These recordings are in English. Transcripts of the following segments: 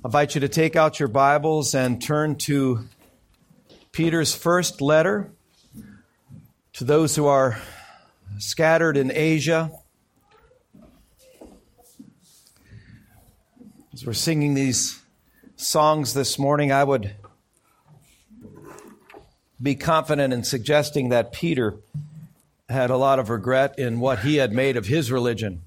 I invite you to take out your Bibles and turn to Peter's first letter to those who are scattered in Asia. As we're singing these songs this morning, I would be confident in suggesting that Peter had a lot of regret in what he had made of his religion,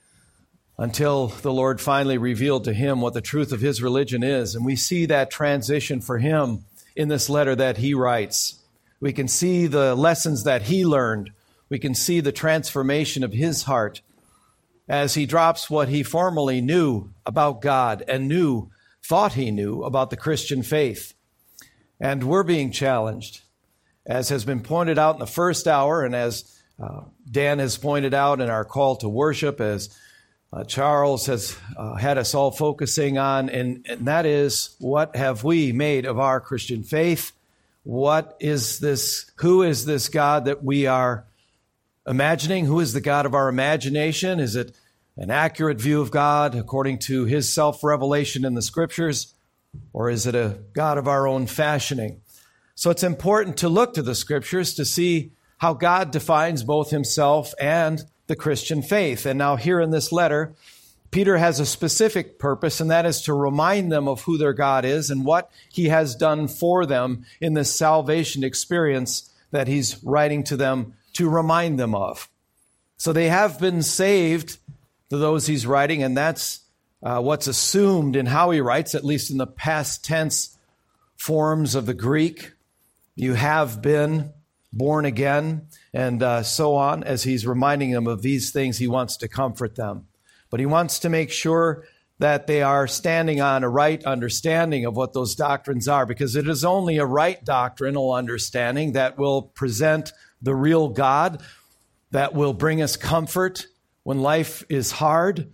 until the Lord finally revealed to him what the truth of his religion is. And we see that transition for him in this letter that he writes. We can see the lessons that he learned. We can see the transformation of his heart as he drops what he formerly knew about God and thought he knew about the Christian faith. And we're being challenged, as has been pointed out in the first hour, and as Dan has pointed out in our call to worship, as Charles has had us all focusing on, and that is, what have we made of our Christian faith? What is this? Who is this God that we are imagining? Who is the God of our imagination? Is it an accurate view of God according to his self-revelation in the Scriptures? Or is it a God of our own fashioning? So it's important to look to the Scriptures to see how God defines both himself and the Christian faith. And now here in this letter, Peter has a specific purpose, and that is to remind them of who their God is and what he has done for them in this salvation experience that he's writing to them to remind them of. So they have been saved, to those he's writing, and that's what's assumed in how he writes, at least in the past tense forms of the Greek. You have been born again, and so on. As he's reminding them of these things, he wants to comfort them. But he wants to make sure that they are standing on a right understanding of what those doctrines are, because it is only a right doctrinal understanding that will present the real God, that will bring us comfort when life is hard.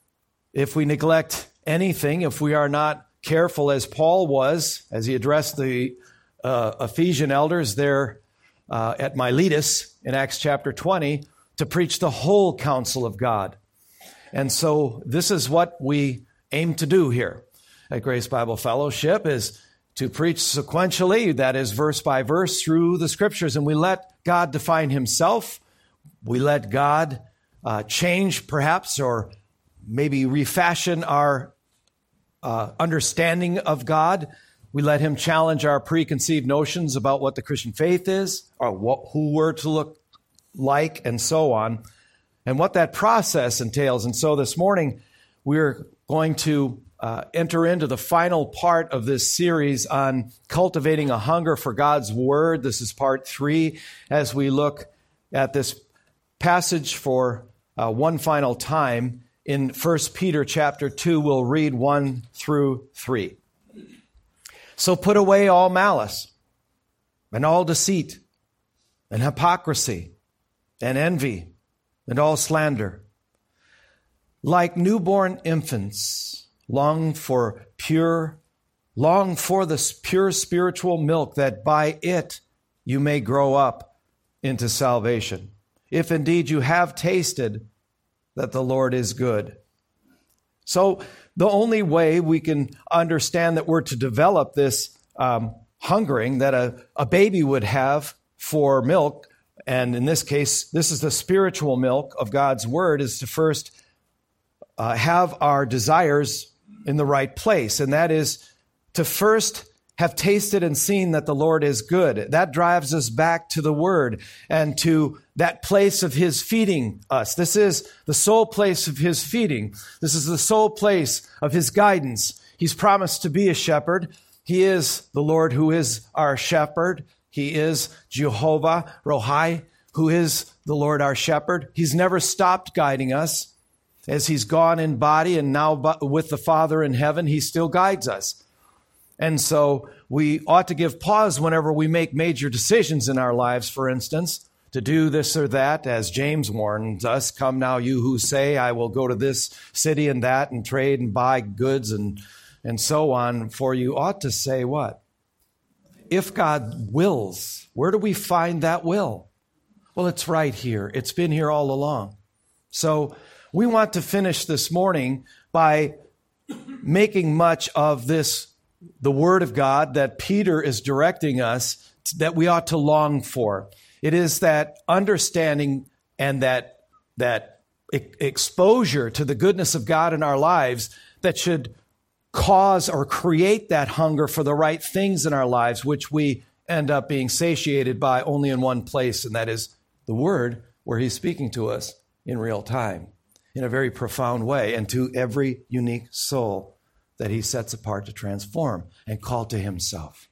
If we neglect anything, if we are not careful, as Paul was, as he addressed the Ephesian elders there at Miletus in Acts chapter 20, to preach the whole counsel of God. And so this is what we aim to do here at Grace Bible Fellowship, is to preach sequentially, that is verse by verse, through the Scriptures. And we let God define himself. We let God change perhaps, or maybe refashion our understanding of God. We let him challenge our preconceived notions about what the Christian faith is, or who we're to look like, and so on, and what that process entails. And so this morning, we're going to enter into the final part of this series on cultivating a hunger for God's Word. This is part 3, as we look at this passage for one final time. In 1 Peter chapter 2, we'll read 1 through 3. So put away all malice, and all deceit, and hypocrisy, and envy, and all slander. Like newborn infants, long for the pure spiritual milk, that by it you may grow up into salvation, if indeed you have tasted that the Lord is good. So the only way we can understand that we're to develop this hungering that a baby would have for milk, and in this case, this is the spiritual milk of God's Word, is to first have our desires in the right place. And that is to first have tasted and seen that the Lord is good. That drives us back to the Word and to that place of his feeding us. This is the sole place of his feeding. This is the sole place of his guidance. He's promised to be a shepherd. He is the Lord who is our shepherd. He is Jehovah Rohi, who is the Lord our shepherd. He's never stopped guiding us. As he's gone in body and now with the Father in heaven, he still guides us. And so we ought to give pause whenever we make major decisions in our lives, for instance, to do this or that, as James warns us, come now you who say, I will go to this city and that and trade and buy goods and so on. For you ought to say what? If God wills. Where do we find that will? Well, it's right here. It's been here all along. So we want to finish this morning by making much of this, the Word of God that Peter is directing us that we ought to long for. It is that understanding and that exposure to the goodness of God in our lives that should cause or create that hunger for the right things in our lives, which we end up being satiated by only in one place, and that is the Word, where He's speaking to us in real time, in a very profound way, and to every unique soul that He sets apart to transform and call to Himself.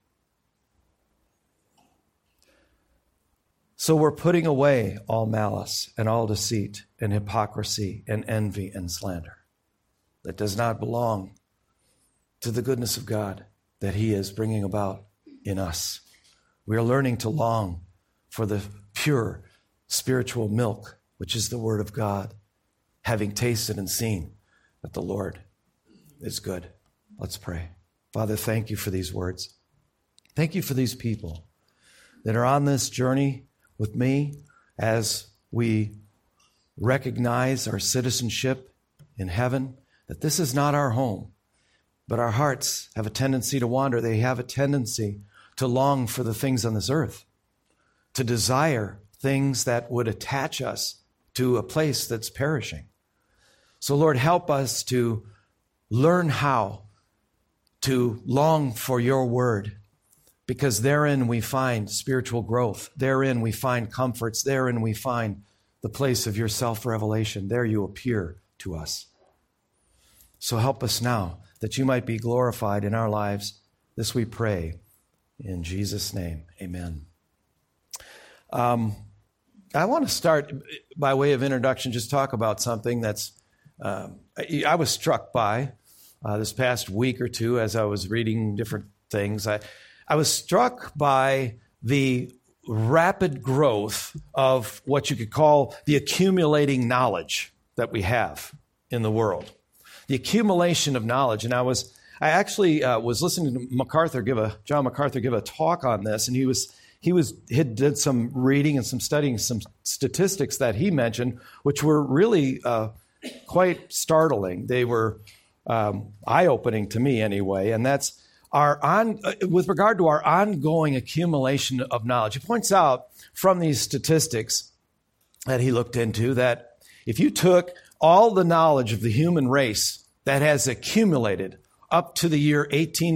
So we're putting away all malice and all deceit and hypocrisy and envy and slander that does not belong to the goodness of God that He is bringing about in us. We are learning to long for the pure spiritual milk, which is the Word of God, having tasted and seen that the Lord is good. Let's pray. Father, thank You for these words. Thank You for these people that are on this journey with me as we recognize our citizenship in heaven, that this is not our home, but our hearts have a tendency to wander. They have a tendency to long for the things on this earth, to desire things that would attach us to a place that's perishing. So, Lord, help us to learn how to long for Your Word, because therein we find spiritual growth. Therein we find comforts. Therein we find the place of Your self-revelation. There You appear to us. So help us now that You might be glorified in our lives. This we pray in Jesus' name. Amen. I want to start, by way of introduction, just talk about something that's I was struck by this past week or two as I was reading different things. I was struck by the rapid growth of what you could call the accumulating knowledge that we have in the world. The accumulation of knowledge. And I actually was listening to John MacArthur give a talk on this, and he did some reading and some studying, some statistics that he mentioned, which were really quite startling. They were eye-opening to me anyway, and that's with regard to our ongoing accumulation of knowledge. He points out from these statistics that he looked into that if you took all the knowledge of the human race that has accumulated up to the year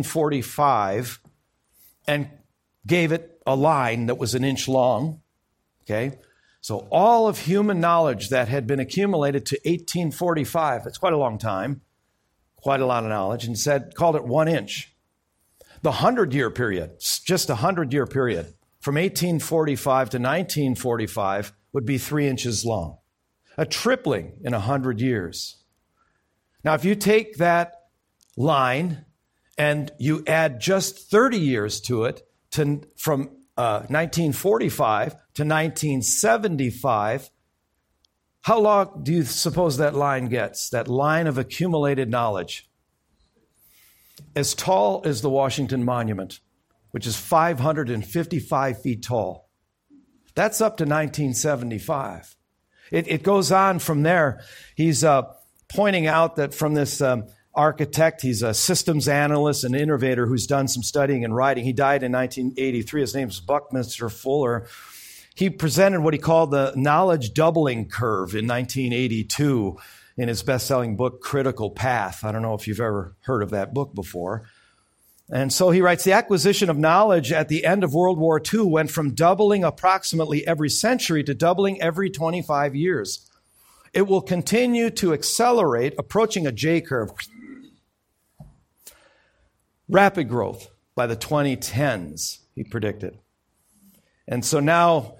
1845 and gave it a line that was an inch long, okay? So all of human knowledge that had been accumulated to 1845, that's quite a long time, quite a lot of knowledge, and called it 1 inch. The 100-year period, just a 100-year period, from 1845 to 1945 would be 3 inches long. A tripling in 100 years. Now, if you take that line and you add just 30 years to it, from 1945 to 1975, how long do you suppose that line gets, that line of accumulated knowledge? As tall as the Washington Monument, which is 555 feet tall. That's up to 1975. It goes on from there. He's pointing out that from this architect, he's a systems analyst and innovator who's done some studying and writing. He died in 1983. His name is Buckminster Fuller. He presented what he called the knowledge doubling curve in 1982 in his best-selling book, Critical Path. I don't know if you've ever heard of that book before. And so he writes, the acquisition of knowledge at the end of World War II went from doubling approximately every century to doubling every 25 years. It will continue to accelerate, approaching a J-curve. Rapid growth by the 2010s, he predicted. And so now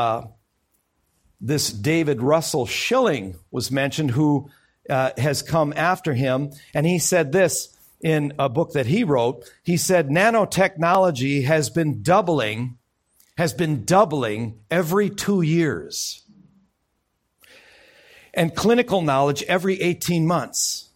this David Russell Schilling was mentioned, who has come after him. And he said this in a book that he wrote. He said, nanotechnology has been doubling every 2 years. And clinical knowledge every 18 months.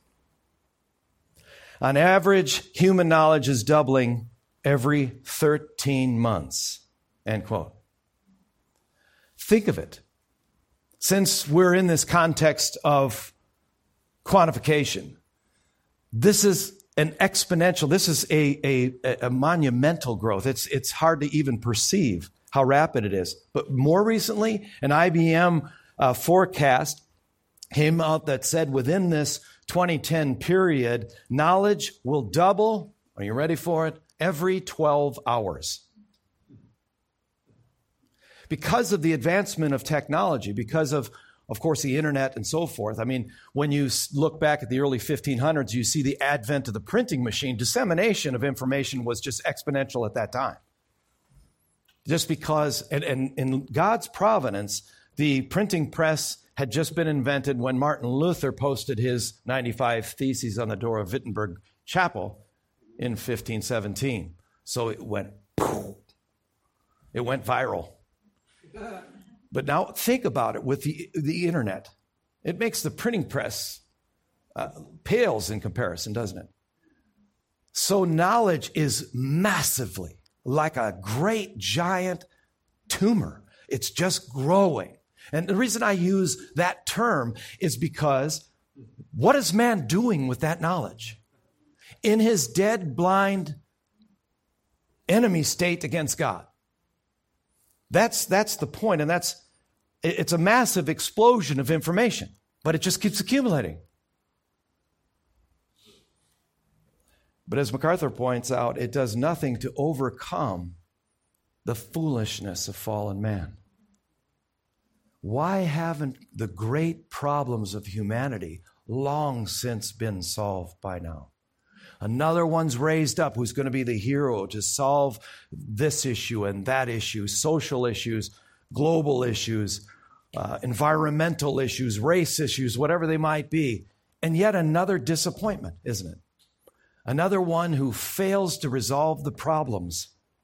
On average, human knowledge is doubling every 13 months. End quote. Think of it. Since we're in this context of quantification, This is an exponential, this is a monumental growth. It's hard to even perceive how rapid it is. But more recently, an IBM forecast came out that said within this 2010 period, knowledge will double, are you ready for it, every 12 hours. Because of the advancement of technology, because of course, the internet and so forth. I mean, when you look back at the early 1500s, you see the advent of the printing machine. Dissemination of information was just exponential at that time. Just because, and in God's providence, the printing press had just been invented when Martin Luther posted his 95 Theses on the door of Wittenberg Chapel in 1517. So it went viral. But now think about it with the internet. It makes the printing press pales in comparison, doesn't it? So knowledge is massively like a great giant tumor. It's just growing. And the reason I use that term is because what is man doing with that knowledge? In his dead, blind enemy state against God. That's the point, and it's a massive explosion of information, but it just keeps accumulating. But as MacArthur points out, it does nothing to overcome the foolishness of fallen man. Why haven't the great problems of humanity long since been solved by now? Another one's raised up who's going to be the hero to solve this issue and that issue, social issues, global issues, environmental issues, race issues, whatever they might be. And yet another disappointment, isn't it? Another one who fails to resolve the problems.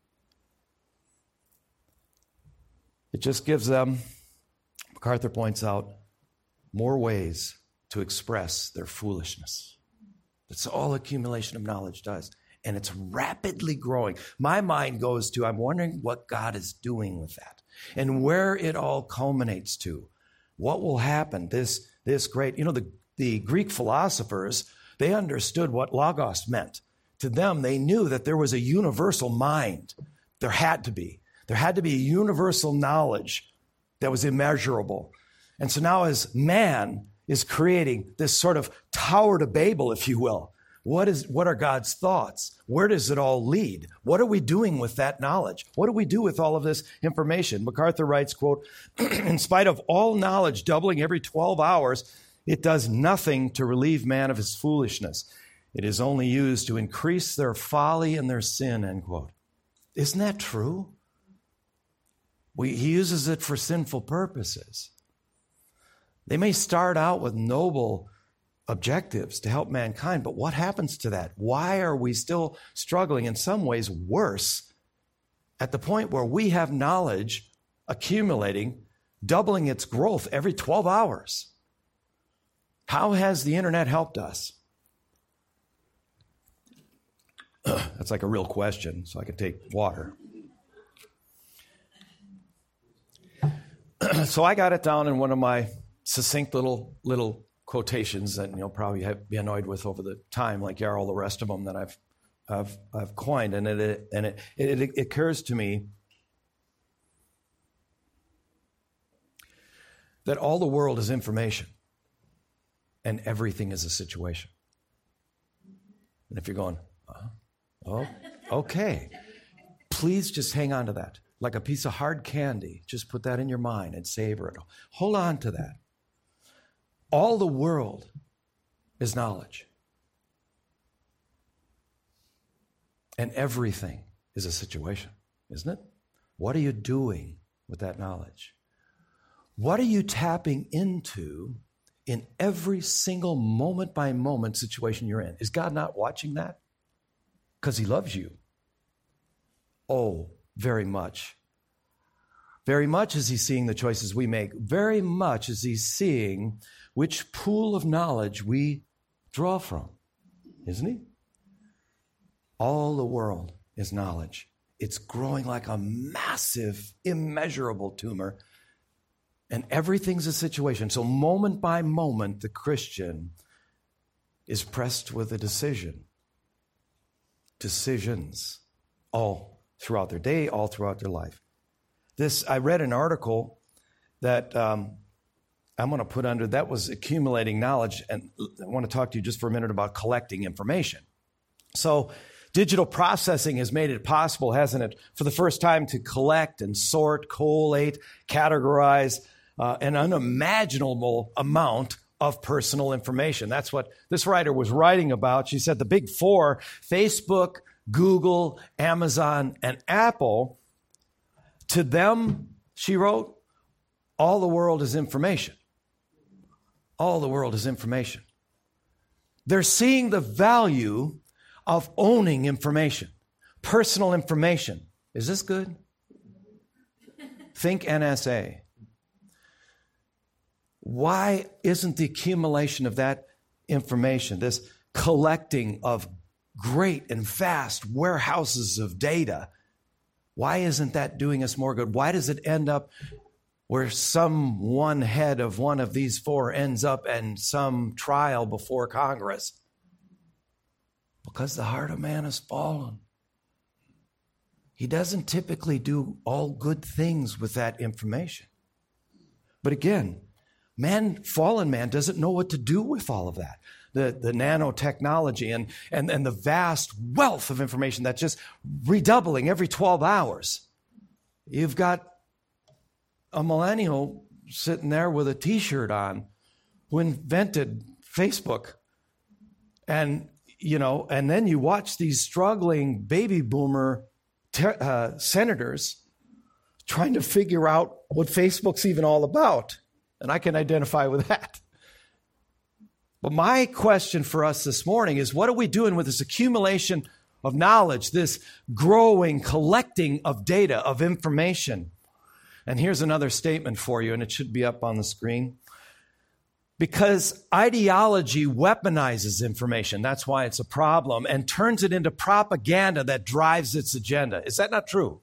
It just gives them, MacArthur points out, more ways to express their foolishness. That's all accumulation of knowledge does. And it's rapidly growing. My mind goes to, I'm wondering what God is doing with that and where it all culminates to. What will happen? This great, the Greek philosophers, they understood what logos meant. To them, they knew that there was a universal mind. There had to be. There had to be a universal knowledge that was immeasurable. And so now as man is creating this sort of Tower to Babel, if you will. What are God's thoughts? Where does it all lead? What are we doing with that knowledge? What do we do with all of this information? MacArthur writes, quote, in spite of all knowledge doubling every 12 hours, it does nothing to relieve man of his foolishness. It is only used to increase their folly and their sin, end quote. Isn't that true? He uses it for sinful purposes. They may start out with noble objectives to help mankind, but what happens to that? Why are we still struggling, in some ways worse, at the point where we have knowledge accumulating, doubling its growth every 12 hours? How has the internet helped us? That's like a real question, so I can take water. So I got it down in one of my succinct little quotations that you'll probably be annoyed with over the time, like you are all the rest of them that I've coined. And it occurs to me that all the world is information and everything is a situation. And if you're going, oh, okay, please just hang on to that. Like a piece of hard candy, just put that in your mind and savor it. Hold on to that. All the world is knowledge. And everything is a situation, isn't it? What are you doing with that knowledge? What are you tapping into in every single moment by moment situation you're in? Is God not watching that? Because he loves you. Oh, very much. Very much is he seeing the choices we make. Very much is he seeing which pool of knowledge we draw from, isn't he? All the world is knowledge. It's growing like a massive, immeasurable tumor, and everything's a situation. So moment by moment, the Christian is pressed with a decision. Decisions all throughout their day, all throughout their life. I read an article that I'm going to put under, that was accumulating knowledge, and I want to talk to you just for a minute about collecting information. So digital processing has made it possible, hasn't it, for the first time to collect and sort, collate, categorize an unimaginable amount of personal information. That's what this writer was writing about. She said the big four, Facebook, Google, Amazon, and Apple, to them, she wrote, all the world is information. All the world is information. They're seeing the value of owning information, personal information. Is this good? Think NSA. Why isn't the accumulation of that information, this collecting of great and vast warehouses of data, why isn't that doing us more good? Why does it end up where some one head of one of these four ends up in some trial before Congress? Because the heart of man has fallen. He doesn't typically do all good things with that information. But again, fallen man doesn't know what to do with all of that. The nanotechnology and the vast wealth of information that's just redoubling every 12 hours. You've got a millennial sitting there with a T-shirt on who invented Facebook. And then you watch these struggling baby boomer senators trying to figure out what Facebook's even all about. And I can identify with that. But my question for us this morning is, what are we doing with this accumulation of knowledge, this growing collecting of data, of information? And here's another statement for you, and it should be up on the screen. Because ideology weaponizes information, that's why it's a problem, and turns it into propaganda that drives its agenda. Is that not true?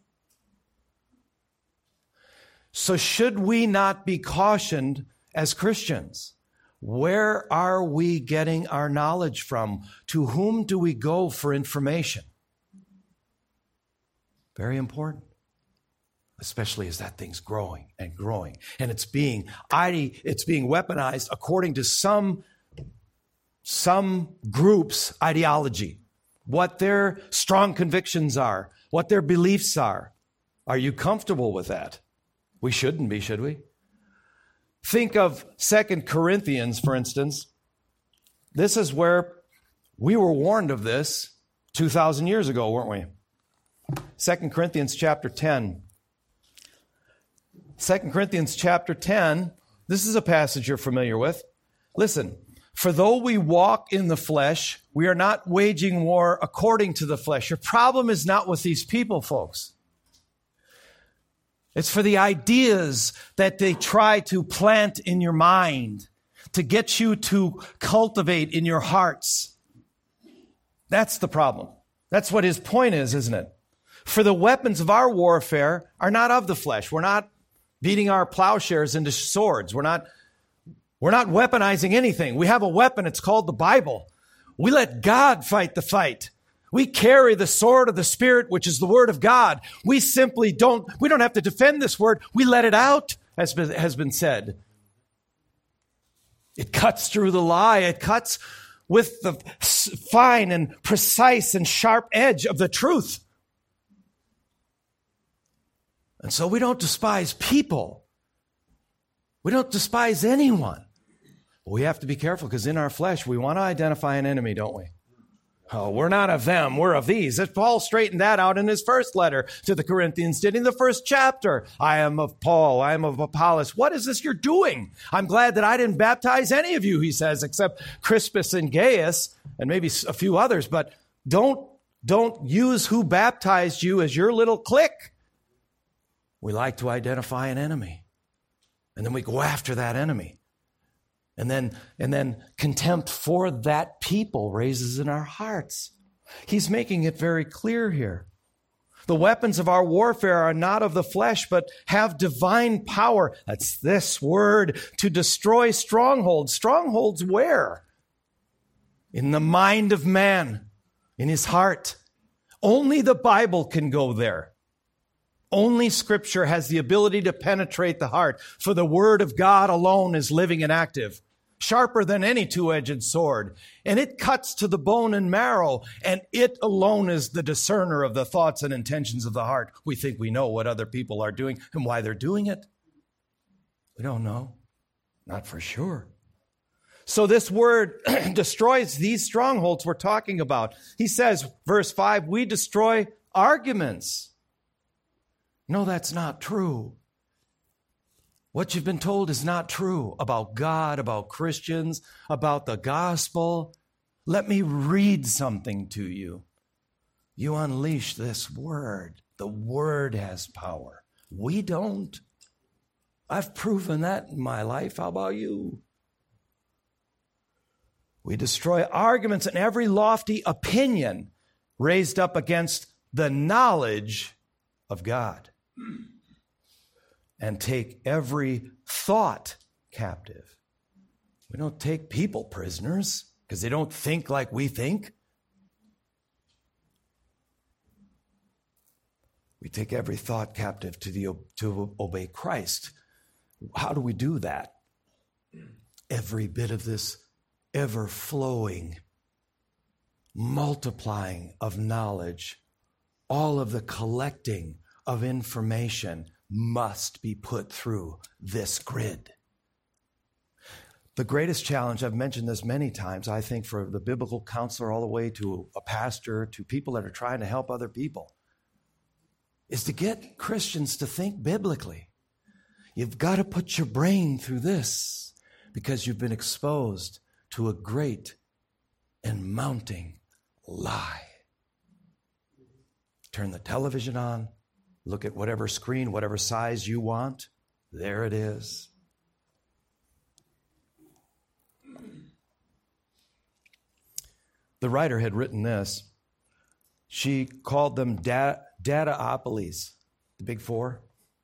So should we not be cautioned as Christians? Where are we getting our knowledge from? To whom do we go for information? Very important. Especially as that thing's growing and growing. And it's being weaponized according to some group's ideology. What their strong convictions are. What their beliefs are. Are you comfortable with that? We shouldn't be, should we? Think of 2 Corinthians, for instance. This is where we were warned of this 2,000 years ago, weren't we? 2 Corinthians chapter 10. 2 Corinthians chapter 10, this is a passage you're familiar with. Listen, for though we walk in the flesh, we are not waging war according to the flesh. Your problem is not with these people, folks. It's for the ideas that they try to plant in your mind, to get you to cultivate in your hearts. That's the problem. That's what his point is, isn't it? For the weapons of our warfare are not of the flesh. We're not beating our plowshares into swords. We're not weaponizing anything. We have a weapon. It's called the Bible. We let God fight the fight. We carry the sword of the Spirit, which is the Word of God. We don't have to defend this word. We let it out, as has been said. It cuts through the lie. It cuts with the fine and precise and sharp edge of the truth. And so we don't despise people. We don't despise anyone. But we have to be careful because in our flesh, we want to identify an enemy, don't we? Oh, we're not of them, we're of these. Paul straightened that out in his first letter to the Corinthians, did in the first chapter. I am of Paul, I am of Apollos. What is this you're doing? I'm glad that I didn't baptize any of you, he says, except Crispus and Gaius, and maybe a few others, but don't use who baptized you as your little clique. We like to identify an enemy, and then we go after that enemy. And then contempt for that people raises in our hearts. He's making it very clear here. The weapons of our warfare are not of the flesh, but have divine power. That's this word, to destroy strongholds. Strongholds where? in the mind of man, in his heart. Only the Bible can go there. Only Scripture has the ability to penetrate the heart, for the Word of God alone is living and active, sharper than any two-edged sword, and it cuts to the bone and marrow, and it alone is the discerner of the thoughts and intentions of the heart. We think we know what other people are doing and why they're doing it. We don't know. Not for sure. So this word destroys these strongholds we're talking about. He says, verse 5, we destroy arguments. No, that's not true. What you've been told is not true about God, about Christians, about the gospel. Let me read something to you. You unleash this word. The word has power. We don't. I've proven that in my life. How about you? We destroy arguments and every lofty opinion raised up against the knowledge of God, and take every thought captive. We don't take people prisoners because they don't think like we think. We take every thought captive to obey Christ. How do we do that? Every bit of this ever-flowing, multiplying of knowledge, all of the collecting of information must be put through this grid. The greatest challenge, I've mentioned this many times, I think for the biblical counselor all the way to a pastor, to people that are trying to help other people, is to get Christians to think biblically. You've got to put your brain through this because you've been exposed to a great and mounting lie. Turn the television on, look at whatever screen, whatever size you want. There it is. The writer had written this. She called them dataopolies, the big four.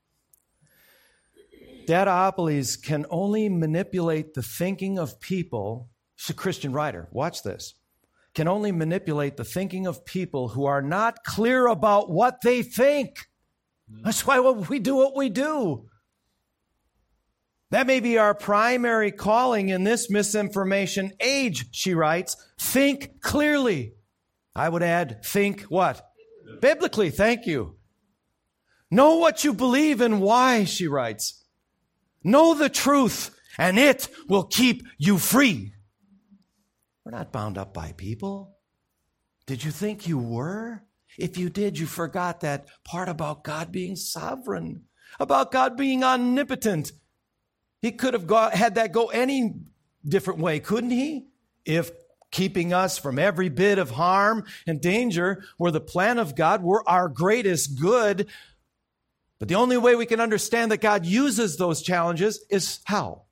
Dataopolies can only manipulate the thinking of people. She's a Christian writer. Watch this. Can only manipulate the thinking of people who are not clear about what they think. That's why we do what we do. That may be our primary calling in this misinformation age, she writes. Think clearly. I would add, think what? Biblically, thank you. Know what you believe and why, she writes. Know the truth, and it will keep you free. We're not bound up by people. Did you think you were? If you did, you forgot that part about God being sovereign, about God being omnipotent. He could have had that go any different way, couldn't he? If keeping us from every bit of harm and danger were the plan of God, were our greatest good. But the only way we can understand that God uses those challenges is how?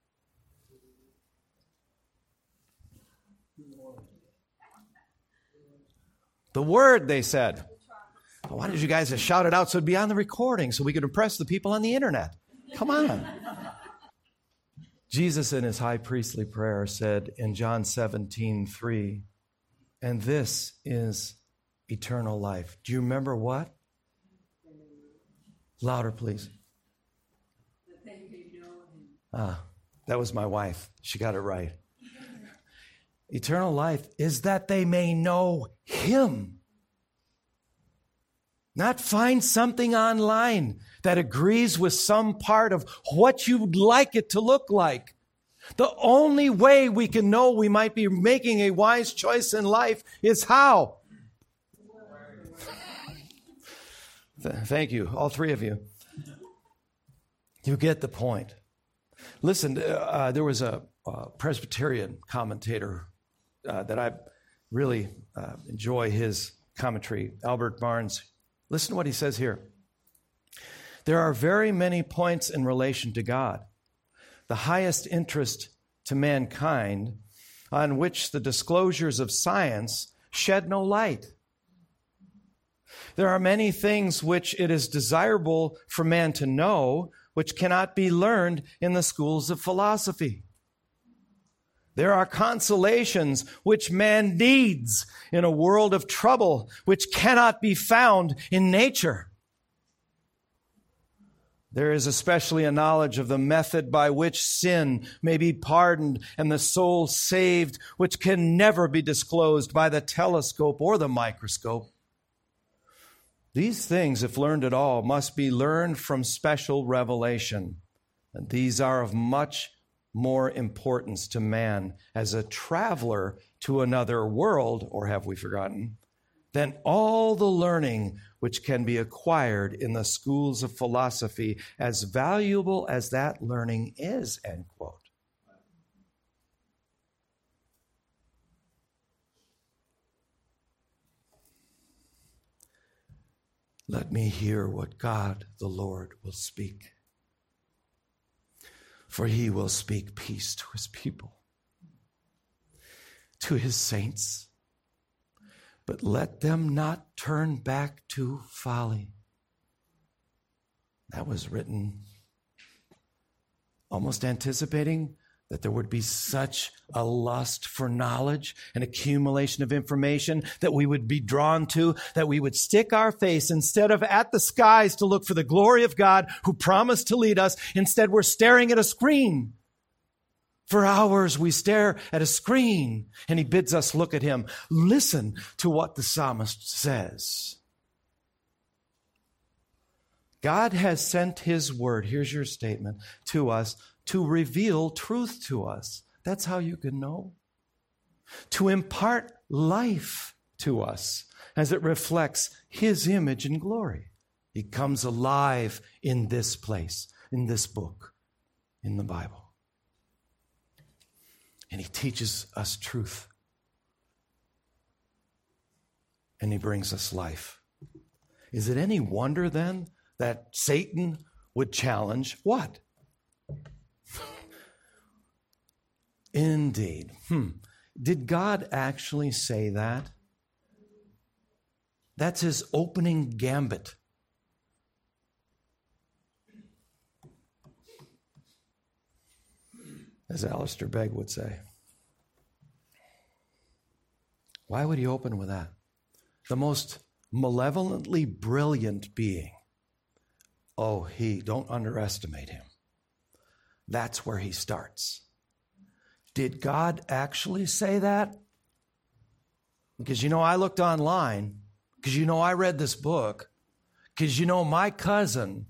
The word, they said. Why did you guys just shout it out so it'd be on the recording so we could impress the people on the internet? Come on. Jesus in his high priestly prayer said in John 17:3, and this is eternal life. Do you remember what? Louder, please. That was my wife. She got it right. Eternal life is that they may know him. Not find something online that agrees with some part of what you'd like it to look like. The only way we can know we might be making a wise choice in life is how? Thank you, all three of you. You get the point. Listen, there was a Presbyterian commentator that I really enjoy his commentary, Albert Barnes. Listen to what he says here. There are very many points in relation to God, the highest interest to mankind, on which the disclosures of science shed no light. There are many things which it is desirable for man to know, which cannot be learned in the schools of philosophy. There are consolations which man needs in a world of trouble, which cannot be found in nature. There is especially a knowledge of the method by which sin may be pardoned and the soul saved, which can never be disclosed by the telescope or the microscope. These things, if learned at all, must be learned from special revelation. And these are of much more importance to man as a traveler to another world, or have we forgotten, than all the learning which can be acquired in the schools of philosophy, as valuable as that learning is, end quote. Let me hear what God the Lord will speak. For he will speak peace to his people, to his saints. But let them not turn back to folly. That was written almost anticipating that there would be such a lust for knowledge and accumulation of information that we would be drawn to, that we would stick our face instead of at the skies to look for the glory of God who promised to lead us. Instead, we're staring at a screen. For hours we stare at a screen, and he bids us look at him. Listen to what the psalmist says. God has sent his word, here's your statement, to us to reveal truth to us. That's how you can know. To impart life to us as it reflects his image and glory. He comes alive in this place, in this book, in the Bible. And he teaches us truth. And he brings us life. Is it any wonder then that Satan would challenge what? Indeed. Did God actually say that? That's his opening gambit. As Alistair Begg would say. Why would he open with that? The most malevolently brilliant being. Oh, don't underestimate him. That's where he starts. Did God actually say that? Because I looked online, because I read this book, because my cousin.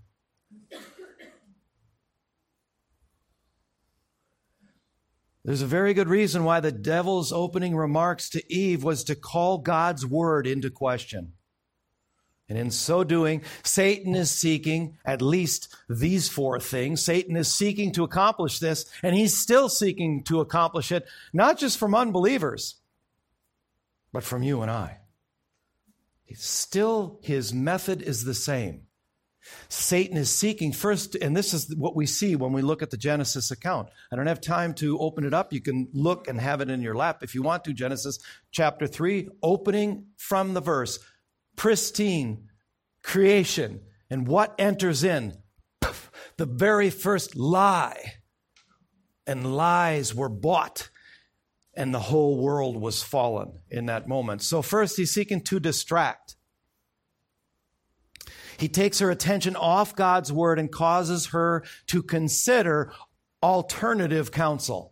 There's a very good reason why the devil's opening remarks to Eve was to call God's word into question. And in so doing, Satan is seeking at least these four things. Satan is seeking to accomplish this, and he's still seeking to accomplish it, not just from unbelievers, but from you and I. Still, his method is the same. Satan is seeking first, and this is what we see when we look at the Genesis account. I don't have time to open it up. You can look and have it in your lap if you want to. Genesis chapter 3, opening from the verse. Pristine creation. And what enters in? The very first lie. And lies were bought. And the whole world was fallen in that moment. So first he's seeking to distract. He takes her attention off God's word and causes her to consider alternative counsel.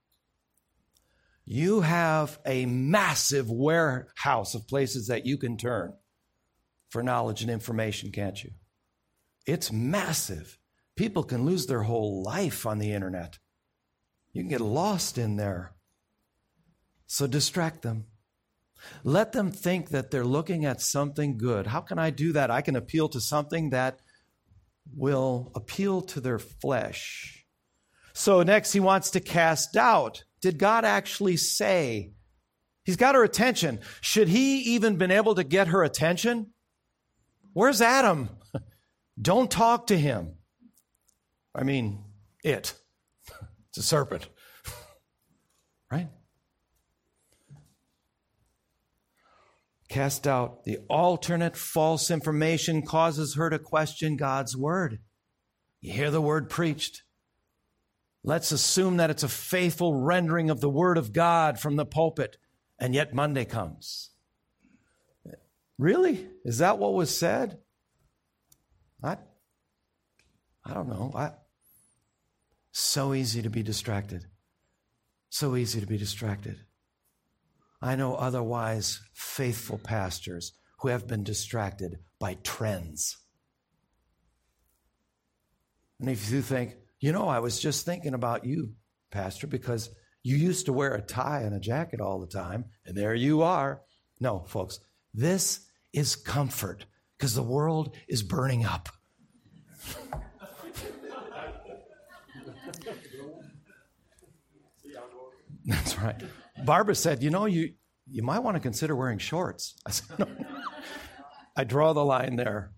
You have a massive warehouse of places that you can turn for knowledge and information, can't you? It's massive. People can lose their whole life on the internet. You can get lost in there. So distract them. Let them think that they're looking at something good. How can I do that? I can appeal to something that will appeal to their flesh. So next he wants to cast doubt. Did God actually say? He's got her attention. Should he even been able to get her attention? Where's Adam? Don't talk to him. I mean, it's a serpent, right? Cast out the alternate false information causes her to question God's word. You hear the word preached. Let's assume that it's a faithful rendering of the Word of God from the pulpit, and yet Monday comes. Really? Is that what was said? I don't know. So easy to be distracted. So easy to be distracted. I know otherwise faithful pastors who have been distracted by trends. And if you think, I was just thinking about you, Pastor, because you used to wear a tie and a jacket all the time, and there you are. No, folks, this is comfort because the world is burning up. That's right. Barbara said, you might want to consider wearing shorts. I said, no. I draw the line there.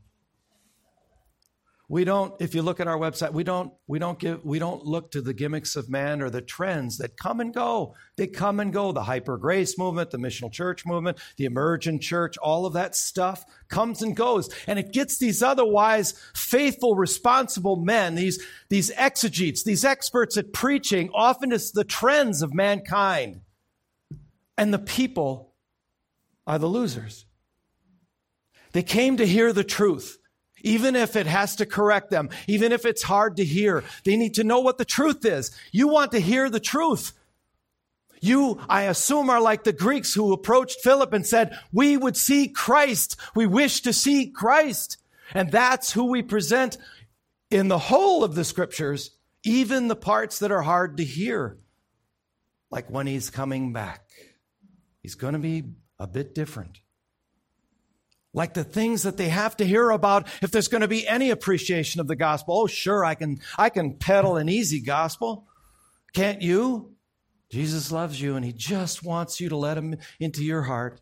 We don't, if you look at our website, we don't look to the gimmicks of man or the trends that come and go. They come and go. The hyper grace movement, the missional church movement, the emergent church, all of that stuff comes and goes. And it gets these otherwise faithful, responsible men, these exegetes, these experts at preaching, often it's the trends of mankind. And the people are the losers. They came to hear the truth. Even if it has to correct them, even if it's hard to hear, they need to know what the truth is. You want to hear the truth. You, I assume, are like the Greeks who approached Philip and said, we would see Christ. We wish to see Christ. And that's who we present in the whole of the scriptures, even the parts that are hard to hear. Like when he's coming back. He's going to be a bit different. Like the things that they have to hear about if there's going to be any appreciation of the gospel. Oh, sure, I can peddle an easy gospel. Can't you? Jesus loves you and he just wants you to let him into your heart.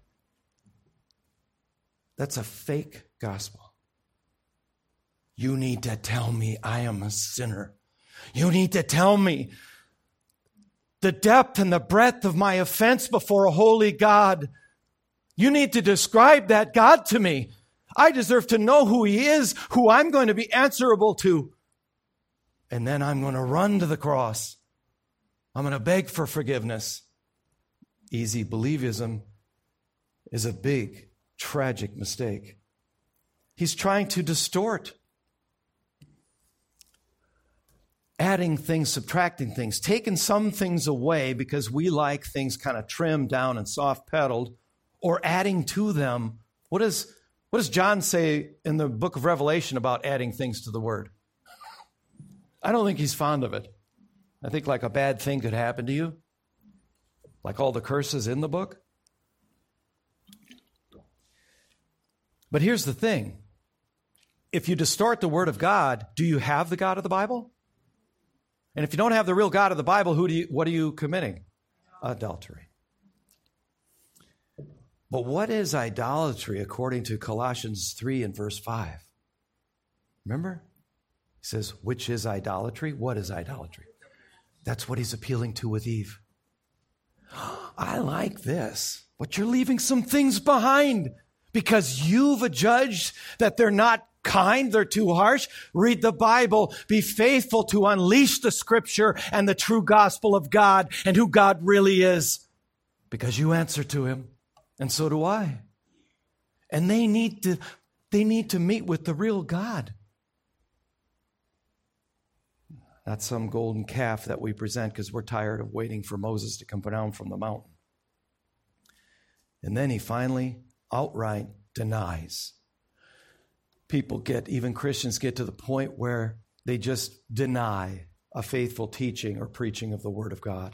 That's a fake gospel. You need to tell me I am a sinner. You need to tell me the depth and the breadth of my offense before a holy God. You need to describe that God to me. I deserve to know who he is, who I'm going to be answerable to. And then I'm going to run to the cross. I'm going to beg for forgiveness. Easy believism is a big, tragic mistake. He's trying to distort. Adding things, subtracting things, taking some things away because we like things kind of trimmed down and soft pedaled, or adding to them. What does John say in the book of Revelation about adding things to the word? I don't think he's fond of it. I think like a bad thing could happen to you, like all the curses in the book. But here's the thing. If you distort the word of God, do you have the God of the Bible? And if you don't have the real God of the Bible, what are you committing? Adultery. But what is idolatry according to Colossians 3 and verse 5? Remember? He says, which is idolatry? What is idolatry? That's what he's appealing to with Eve. I like this, but you're leaving some things behind because you've adjudged that they're not kind, they're too harsh. Read the Bible. Be faithful to unleash the scripture and the true gospel of God and who God really is because you answer to him. And so do I. And they need to meet with the real God. Not some golden calf that we present because we're tired of waiting for Moses to come down from the mountain. And then he finally outright denies. Even Christians get to the point where they just deny a faithful teaching or preaching of the Word of God.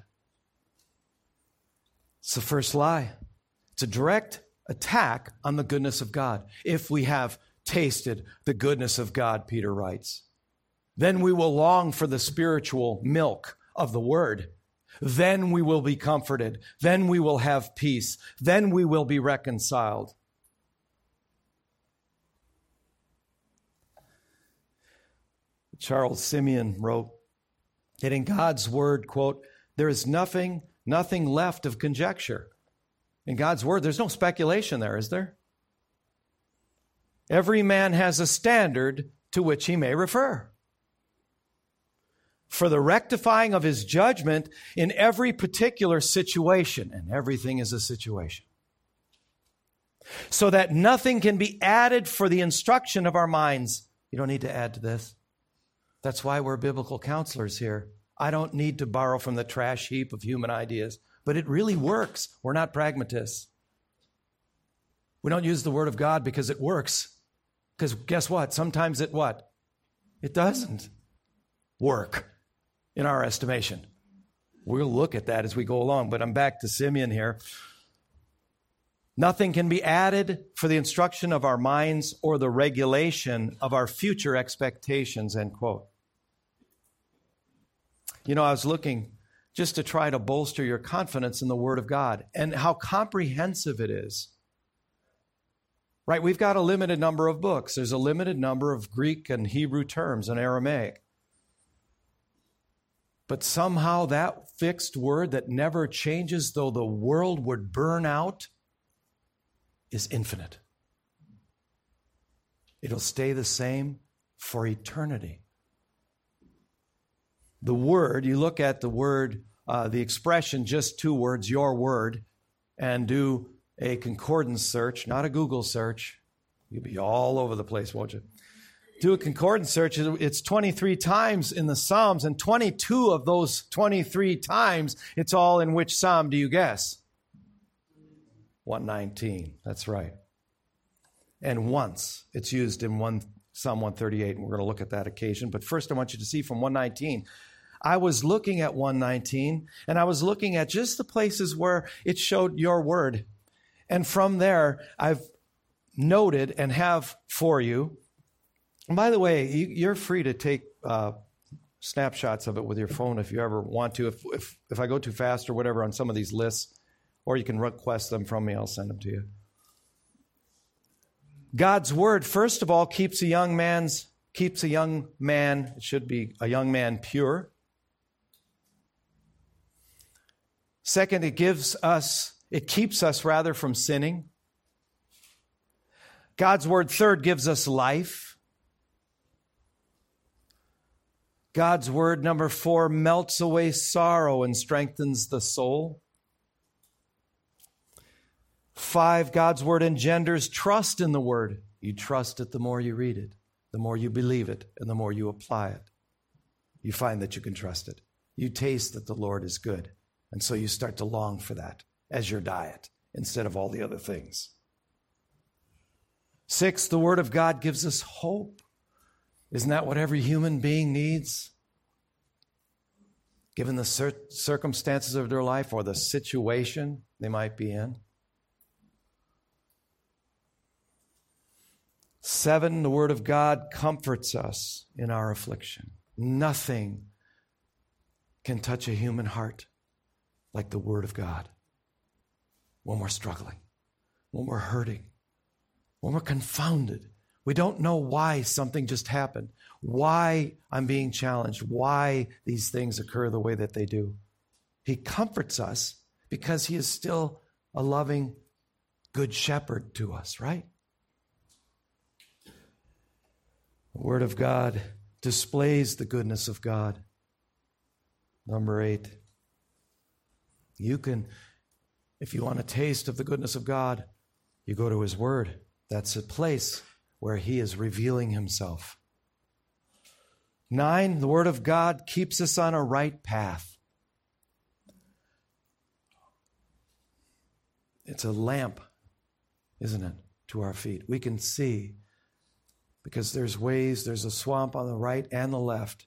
It's the first lie. It's a direct attack on the goodness of God. If we have tasted the goodness of God, Peter writes, then we will long for the spiritual milk of the Word. Then we will be comforted. Then we will have peace. Then we will be reconciled. Charles Simeon wrote that in God's Word, quote, there is nothing left of conjecture. In God's Word, there's no speculation there, is there? Every man has a standard to which he may refer. for the rectifying of his judgment in every particular situation. And everything is a situation. So that nothing can be added for the instruction of our minds. You don't need to add to this. That's why we're biblical counselors here. I don't need to borrow from the trash heap of human ideas, but it really works. We're not pragmatists. We don't use the Word of God because it works. Because guess what? Sometimes it what? It doesn't work in our estimation. We'll look at that as we go along, but I'm back to Simeon here. Nothing can be added for the instruction of our minds or the regulation of our future expectations, end quote. You know, I was looking just to try to bolster your confidence in the Word of God and how comprehensive it is. Right, we've got a limited number of books. There's a limited number of Greek and Hebrew terms and Aramaic. But somehow that fixed word that never changes, though the world would burn out, is infinite. It'll stay the same for eternity. The word, you look at the word, the expression, just two words, your word, and do a concordance search, not a Google search. You'll be all over the place, won't you? Do a concordance search. It's 23 times in the Psalms, and 22 of those 23 times, it's all in which Psalm do you guess? 119. That's right. And once it's used in Psalm 138, and we're going to look at that occasion. But first I want you to see from 119. I was looking at 119, and I was looking at just the places where it showed your word. And from there, I've noted and have for you. And by the way, you're free to take snapshots of it with your phone if you ever want to. If I go too fast or whatever on some of these lists, or you can request them from me, I'll send them to you. God's word, first of all, keeps a young man, it should be a young man, pure. Second, it keeps us from sinning. God's word, third, gives us life. God's word, number 4, melts away sorrow and strengthens the soul. 5, God's word engenders trust in the word. You trust it the more you read it, the more you believe it, and the more you apply it. You find that you can trust it. You taste that the Lord is good, and so you start to long for that as your diet instead of all the other things. 6, the Word of God gives us hope. Isn't that what every human being needs? Given the circumstances of their life or the situation they might be in. 7, the Word of God comforts us in our affliction. Nothing can touch a human heart like the Word of God. When we're struggling, when we're hurting, when we're confounded, we don't know why something just happened, why I'm being challenged, why these things occur the way that they do. He comforts us because He is still a loving, good shepherd to us, right? The Word of God displays the goodness of God. Number 8, you can, if you want a taste of the goodness of God, you go to His Word. That's a place where He is revealing Himself. 9, the Word of God keeps us on a right path. It's a lamp, isn't it, to our feet. We can see because there's a swamp on the right and the left.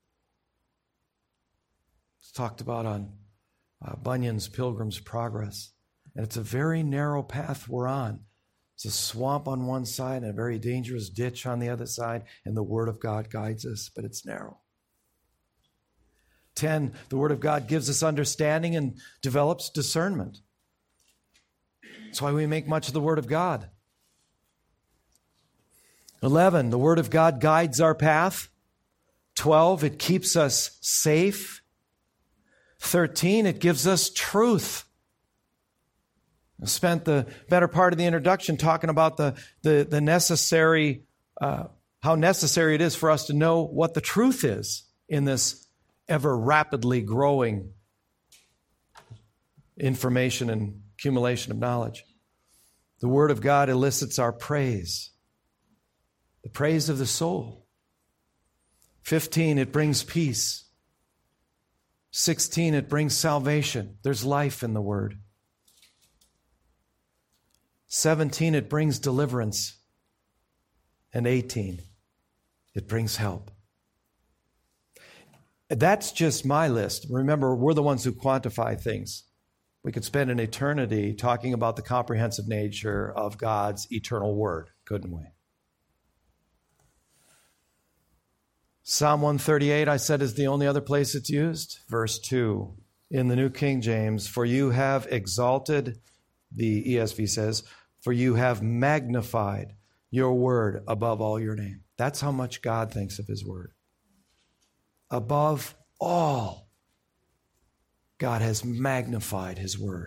It's talked about on Bunyan's Pilgrim's Progress. And it's a very narrow path we're on. It's a swamp on one side and a very dangerous ditch on the other side, and the Word of God guides us, but it's narrow. 10, the Word of God gives us understanding and develops discernment. That's why we make much of the Word of God. 11, the Word of God guides our path. 12, it keeps us safe. 13, it gives us truth. I spent the better part of the introduction talking about the necessary, how necessary it is for us to know what the truth is in this ever rapidly growing information and accumulation of knowledge. The Word of God elicits our praise, the praise of the soul. 15, it brings peace. 16, it brings salvation. There's life in the Word. 17, it brings deliverance. And 18, it brings help. That's just my list. Remember, we're the ones who quantify things. We could spend an eternity talking about the comprehensive nature of God's eternal Word, couldn't we? Psalm 138, I said, is the only other place it's used. Verse 2, in the New King James, for you have exalted, the ESV says, for you have magnified your word above all your name. That's how much God thinks of his word. Above all, God has magnified his word.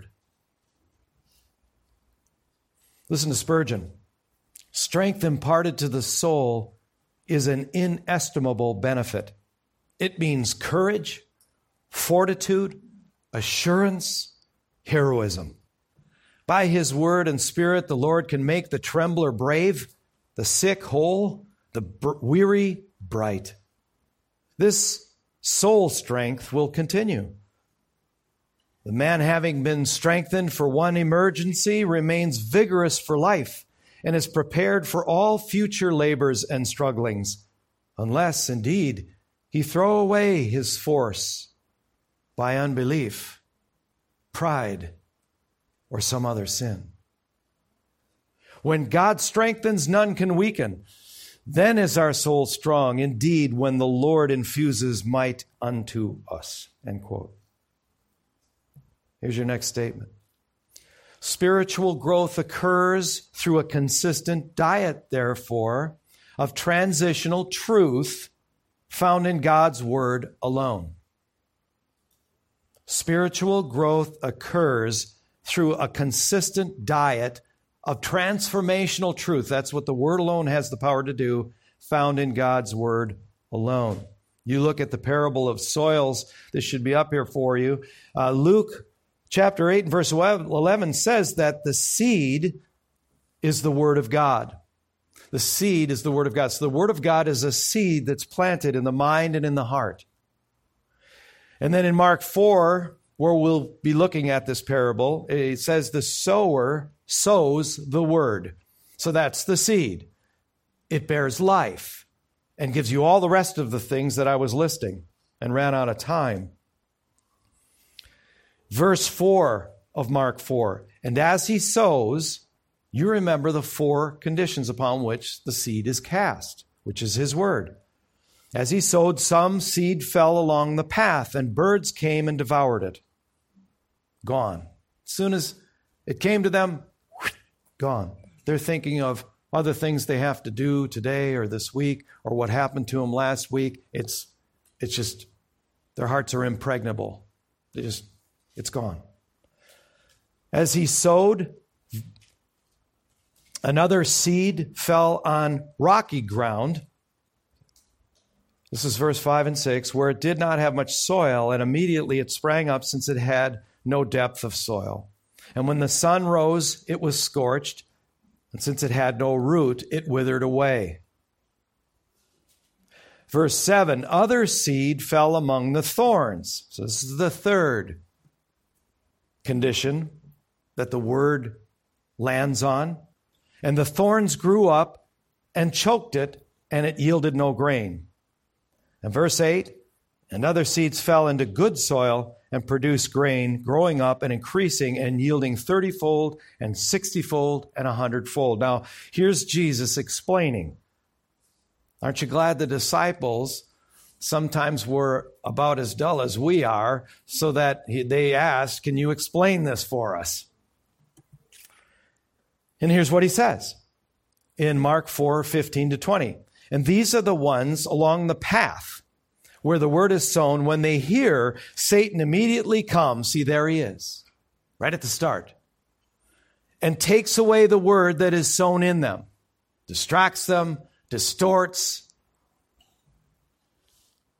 Listen to Spurgeon. Strength imparted to the soul is an inestimable benefit. It means courage, fortitude, assurance, heroism. By his word and spirit, the Lord can make the trembler brave, the sick whole, the weary bright. This soul strength will continue. The man, having been strengthened for one emergency, remains vigorous for life and is prepared for all future labors and strugglings, unless, indeed, he throw away his force by unbelief, pride, or some other sin. When God strengthens, none can weaken. Then is our soul strong, indeed, when the Lord infuses might unto us. End quote. Here's your next statement. Spiritual growth occurs through a consistent diet, therefore, of transitional truth found in God's Word alone. Spiritual growth occurs through a consistent diet of transformational truth. That's what the Word alone has the power to do, found in God's Word alone. You look at the parable of soils. This should be up here for you. Luke chapter 8 and verse 11 says that the seed is the Word of God. The seed is the Word of God. So the Word of God is a seed that's planted in the mind and in the heart. And then in Mark 4, where we'll be looking at this parable, it says the sower sows the word. So that's the seed. It bears life and gives you all the rest of the things that I was listing and ran out of time. Verse 4 of Mark 4, and as he sows, you remember the 4 conditions upon which the seed is cast, which is his word. As he sowed, some seed fell along the path, and birds came and devoured it. Gone. As soon as it came to them, gone. They're thinking of other things they have to do today or this week or what happened to them last week. It's just, their hearts are impregnable. It's gone. As he sowed, another seed fell on rocky ground. This is verse 5 and 6, where it did not have much soil, and immediately it sprang up since it had no depth of soil. And when the sun rose, it was scorched, and since it had no root, it withered away. Verse 7, other seed fell among the thorns. So this is the third condition that the word lands on. And the thorns grew up and choked it, and it yielded no grain. And verse 8, and other seeds fell into good soil and produced grain, growing up and increasing and yielding 30-fold and 60-fold and 100-fold. Now, here's Jesus explaining. Aren't you glad the disciples sometimes were about as dull as we are, so that they asked, can you explain this for us? And here's what he says in Mark 4:15-20. And these are the ones along the path where the word is sown. When they hear, Satan immediately comes. See, there he is, right at the start, and takes away the word that is sown in them, distracts them, distorts.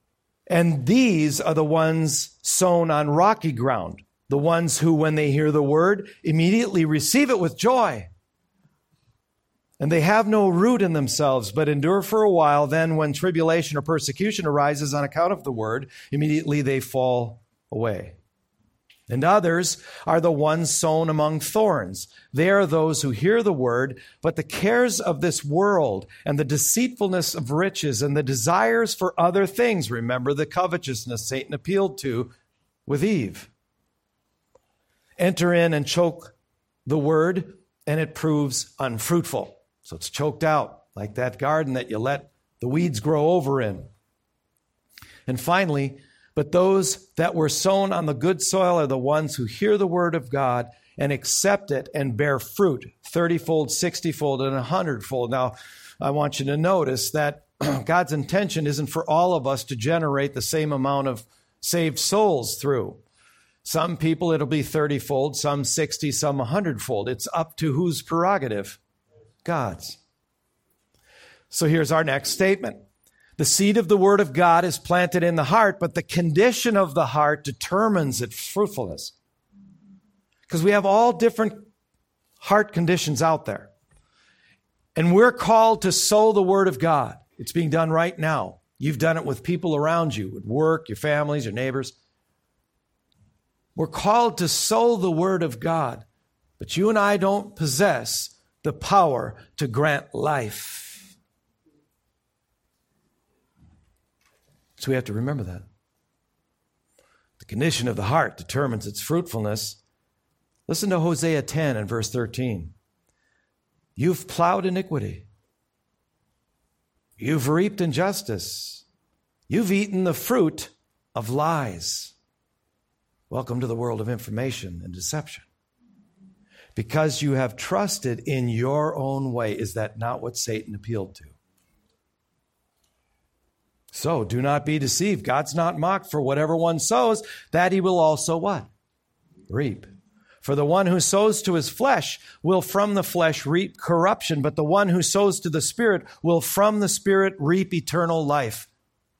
And these are the ones sown on rocky ground, the ones who, when they hear the word, immediately receive it with joy. And they have no root in themselves, but endure for a while. Then when tribulation or persecution arises on account of the word, immediately they fall away. And others are the ones sown among thorns. They are those who hear the word, but the cares of this world and the deceitfulness of riches and the desires for other things, remember the covetousness Satan appealed to with Eve, enter in and choke the word, and it proves unfruitful. So it's choked out, like that garden that you let the weeds grow over in. And finally, but those that were sown on the good soil are the ones who hear the word of God and accept it and bear fruit, 30-fold, 60-fold, and 100-fold. Now, I want you to notice that God's intention isn't for all of us to generate the same amount of saved souls through. Some people, it'll be 30-fold, some 60, some 100-fold. It's up to whose prerogative? God's. So here's our next statement. The seed of the word of God is planted in the heart, but the condition of the heart determines its fruitfulness. Because we have all different heart conditions out there. And we're called to sow the word of God. It's being done right now. You've done it with people around you, at work, your families, your neighbors. We're called to sow the word of God. But you and I don't possess the power to grant life. So we have to remember that. The condition of the heart determines its fruitfulness. Listen to Hosea 10 and verse 13. You've plowed iniquity. You've reaped injustice. You've eaten the fruit of lies. Welcome to the world of information and deception. Because you have trusted in your own way. Is that not what Satan appealed to? So do not be deceived. God's not mocked. For whatever one sows, that he will also what? Reap. For the one who sows to his flesh will from the flesh reap corruption, but the one who sows to the Spirit will from the Spirit reap eternal life.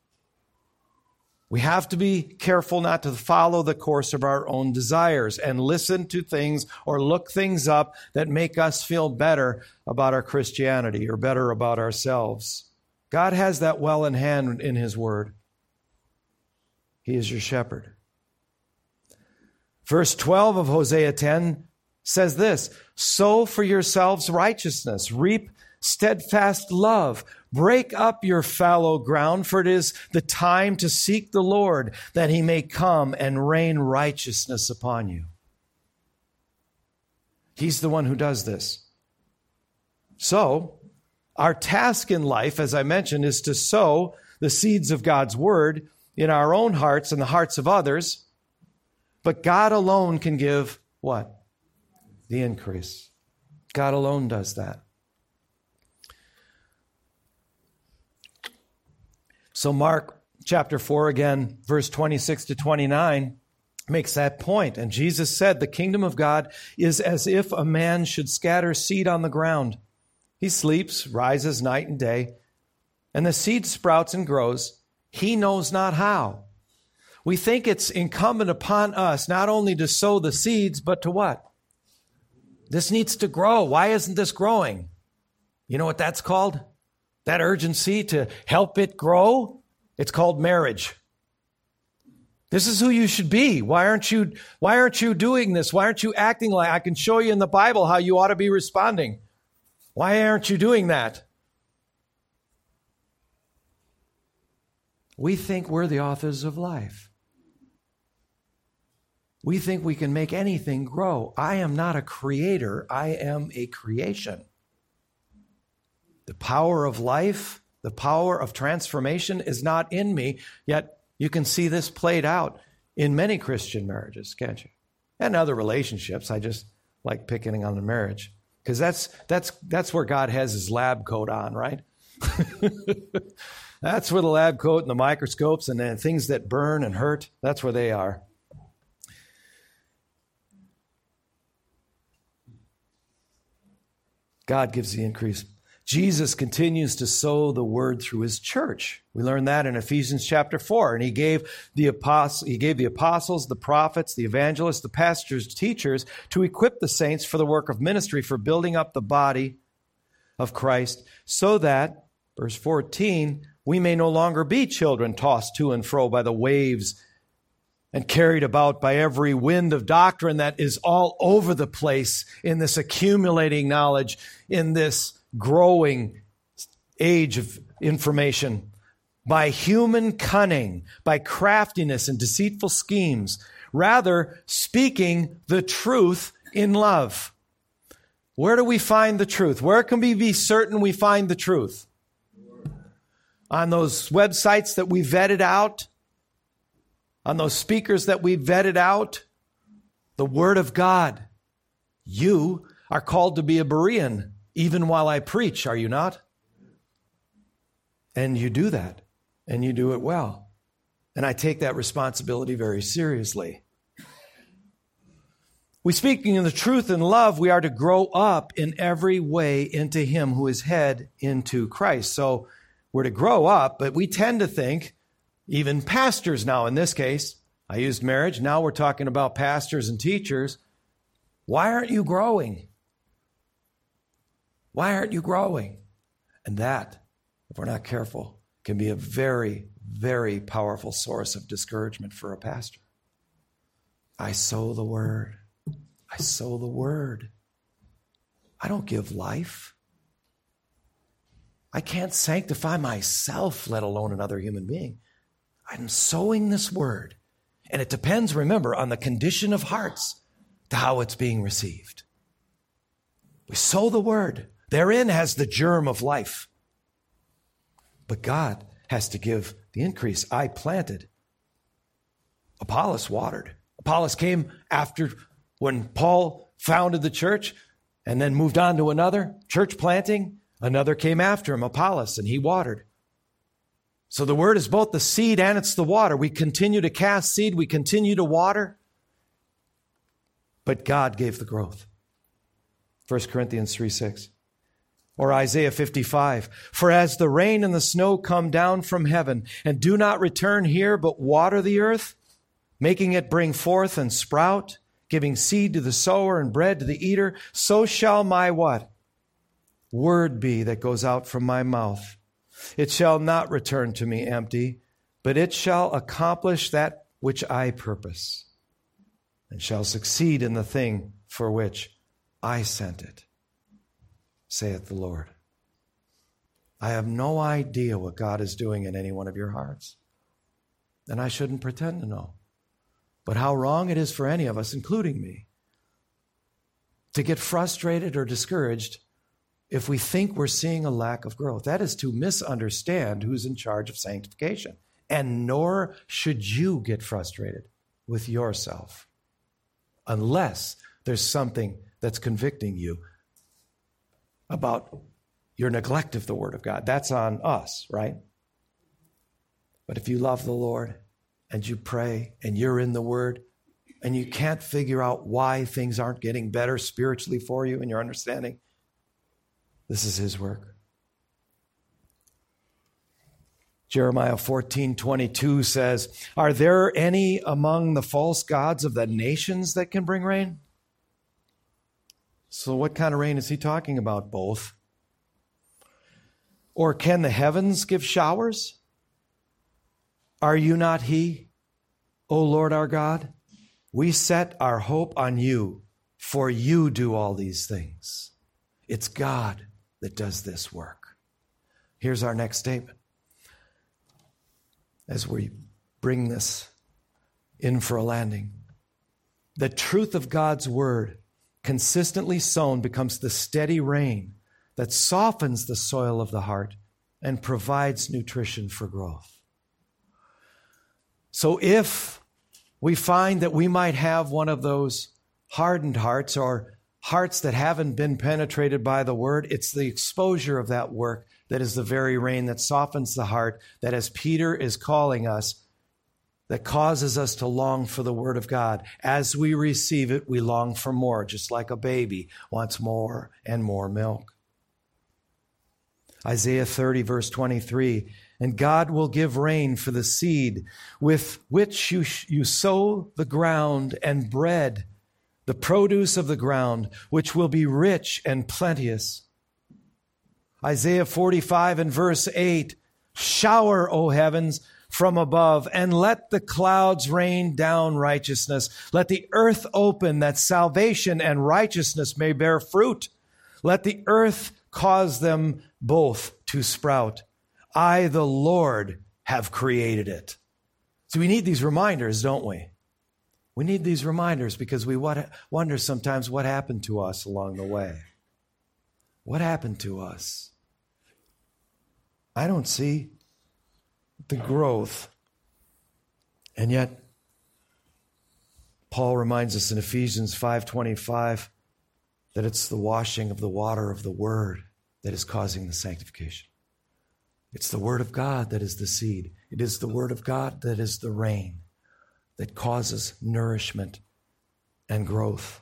We have to be careful not to follow the course of our own desires and listen to things or look things up that make us feel better about our Christianity or better about ourselves. God has that well in hand in his word. He is your shepherd. Verse 12 of Hosea 10 says this, sow for yourselves righteousness, reap steadfast love, break up your fallow ground, for it is the time to seek the Lord, that he may come and rain righteousness upon you. He's the one who does this. So, our task in life, as I mentioned, is to sow the seeds of God's word in our own hearts and the hearts of others. But God alone can give what? The increase. God alone does that. So Mark chapter 4 again, verse 26 to 29 makes that point. And Jesus said, the kingdom of God is as if a man should scatter seed on the ground. He sleeps, rises night and day, and the seed sprouts and grows. He knows not how. We think it's incumbent upon us not only to sow the seeds, but to what? This needs to grow. Why isn't this growing? You know what that's called? That urgency to help it grow? It's called marriage. This is who you should be. Why aren't you doing this? Why aren't you acting like I can show you in the Bible how you ought to be responding? Why aren't you doing that? We think we're the authors of life. We think we can make anything grow. I am not a creator. I am a creation. The power of life, the power of transformation is not in me, yet you can see this played out in many Christian marriages, can't you? And other relationships. I just like picking on the marriage because that's where God has his lab coat on, right? That's where the lab coat and the microscopes and the things that burn and hurt, that's where they are. God gives the increase. Jesus continues to sow the word through his church. We learn that in Ephesians chapter 4. And he gave the apostles, the prophets, the evangelists, the pastors, teachers to equip the saints for the work of ministry, for building up the body of Christ, so that, verse 14, we may no longer be children tossed to and fro by the waves and carried about by every wind of doctrine that is all over the place in this accumulating knowledge, in this growing age of information, by human cunning, by craftiness and deceitful schemes, rather speaking the truth in love. Where do we find the truth? Where can we be certain we find the truth? On those websites that we vetted out, on those speakers that we vetted out, the Word of God. You are called to be a Berean, even while I preach, are you not? And you do that, and you do it well. And I take that responsibility very seriously. We speaking of the truth in love, we are to grow up in every way into Him who is head, into Christ. So we're to grow up, but we tend to think, even pastors now in this case, I used marriage, now we're talking about pastors and teachers. Why aren't you growing? Why aren't you growing? And that, if we're not careful, can be a very, very powerful source of discouragement for a pastor. I sow the word. I sow the word. I don't give life. I can't sanctify myself, let alone another human being. I'm sowing this word. And it depends, remember, on the condition of hearts to how it's being received. We sow the word. Therein has the germ of life. But God has to give the increase. I planted. Apollos watered. Apollos came after when Paul founded the church and then moved on to another church planting. Another came after him, Apollos, and he watered. So the word is both the seed and it's the water. We continue to cast seed. We continue to water. But God gave the growth. 1 Corinthians 3:6. Or Isaiah 55. For as the rain and the snow come down from heaven and do not return here, but water the earth, making it bring forth and sprout, giving seed to the sower and bread to the eater, so shall my what? Word be that goes out from my mouth. It shall not return to me empty, but it shall accomplish that which I purpose, and shall succeed in the thing for which I sent it, saith the Lord. I have no idea what God is doing in any one of your hearts, and I shouldn't pretend to know. But how wrong it is for any of us, including me, to get frustrated or discouraged if we think we're seeing a lack of growth. That is to misunderstand who's in charge of sanctification. And nor should you get frustrated with yourself unless there's something that's convicting you about your neglect of the Word of God. That's on us, right? But if you love the Lord and you pray and you're in the Word and you can't figure out why things aren't getting better spiritually for you in your understanding, this is His work. Jeremiah 14:22 says, are there any among the false gods of the nations that can bring rain? So what kind of rain is he talking about? Both. Or can the heavens give showers? Are you not He, O Lord our God? We set our hope on you, for you do all these things. It's God that does this work. Here's our next statement. As we bring this in for a landing. The truth of God's word, consistently sown, becomes the steady rain that softens the soil of the heart and provides nutrition for growth. So if we find that we might have one of those hardened hearts or hearts that haven't been penetrated by the word, it's the exposure of that work that is the very rain that softens the heart, that as Peter is calling us, that causes us to long for the word of God. As we receive it, we long for more, just like a baby wants more and more milk. Isaiah 30, verse 23, and God will give rain for the seed with which you sow the ground, and bread, the produce of the ground, which will be rich and plenteous. Isaiah 45 and verse 8, shower, O heavens, from above, and let the clouds rain down righteousness. Let the earth open, that salvation and righteousness may bear fruit. Let the earth cause them both to sprout. I, the Lord, have created it. So we need these reminders, don't we? We need these reminders because we wonder sometimes what happened to us along the way. What happened to us? I don't see the growth. And yet, Paul reminds us in Ephesians 5:25 that it's the washing of the water of the Word that is causing the sanctification. It's the Word of God that is the seed. It is the Word of God that is the rain that causes nourishment and growth.